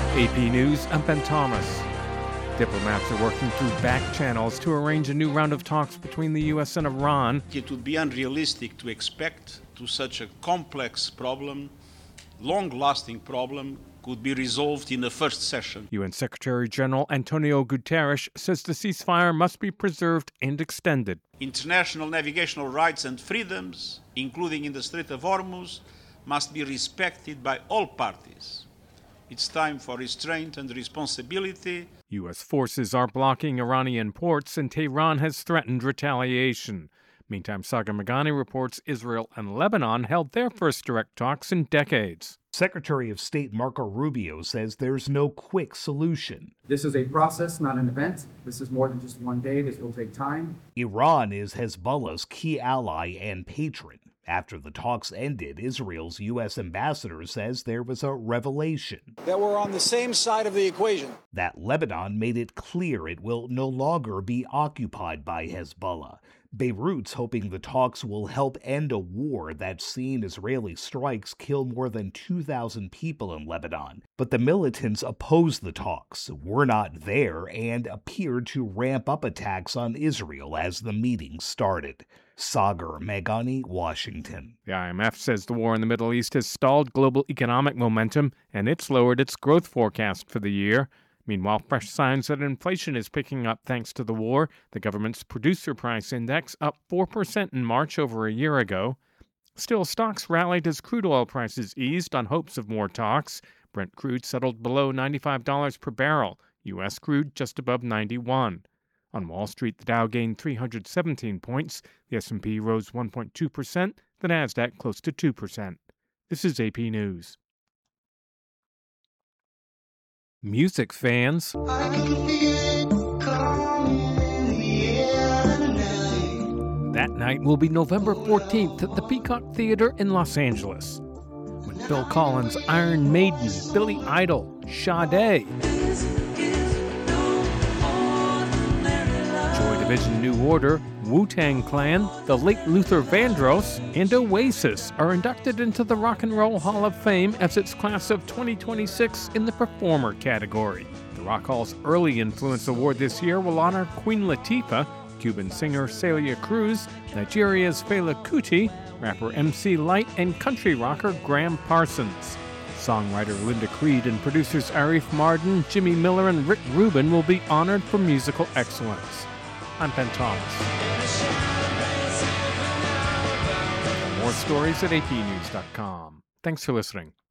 AP News, I'm Ben Thomas. Diplomats are working through back channels to arrange a new round of talks between the U.S. and Iran. It would be unrealistic to expect such a complex problem, long-lasting problem, could be resolved in the first session. UN Secretary General Antonio Guterres says the ceasefire must be preserved and extended. International navigational rights and freedoms, including in the Strait of Hormuz, must be respected by all parties. It's time for restraint and responsibility. U.S. forces are blocking Iranian ports, and Tehran has threatened retaliation. Meantime, Sagar Meghani reports Israel and Lebanon held their first direct talks in decades. Secretary of State Marco Rubio says there's no quick solution. This is a process, not an event. This is more than just one day. This will take time. Iran is Hezbollah's key ally and patron. After the talks ended, Israel's U.S. ambassador says there was a revelation. That we're on the same side of the equation. That Lebanon made it clear it will no longer be occupied by Hezbollah. Beirut's hoping the talks will help end a war that's seen Israeli strikes kill more than 2,000 people in Lebanon. But the militants opposed the talks, were not there, and appeared to ramp up attacks on Israel as the meeting started. Sagar Meghani, Washington. The IMF says the war in the Middle East has stalled global economic momentum, and it's lowered its growth forecast for the year. Meanwhile, fresh signs that inflation is picking up thanks to the war. The government's producer price index up 4% in March over a year ago. Still, stocks rallied as crude oil prices eased on hopes of more talks. Brent crude settled below $95 per barrel. U.S. crude just above $91. On Wall Street, the Dow gained 317 points. The S&P rose 1.2%. The Nasdaq close to 2%. This is AP News. Music fans, that night will be November 14th at the Peacock Theater in Los Angeles. With Phil Collins, Iron Maiden, Billy Idol, Sade, Joy Division New Order, Wu-Tang Clan, the late Luther Vandross, and Oasis are inducted into the Rock and Roll Hall of Fame as its class of 2026 in the Performer category. The Rock Hall's Early Influence Award this year will honor Queen Latifah, Cuban singer Celia Cruz, Nigeria's Fela Kuti, rapper MC Lyte, and country rocker Graham Parsons. Songwriter Linda Creed and producers Arif Mardin, Jimmy Miller, and Rick Rubin will be honored for musical excellence. I'm Ben Thomas. For more stories at apnews.com. Thanks for listening.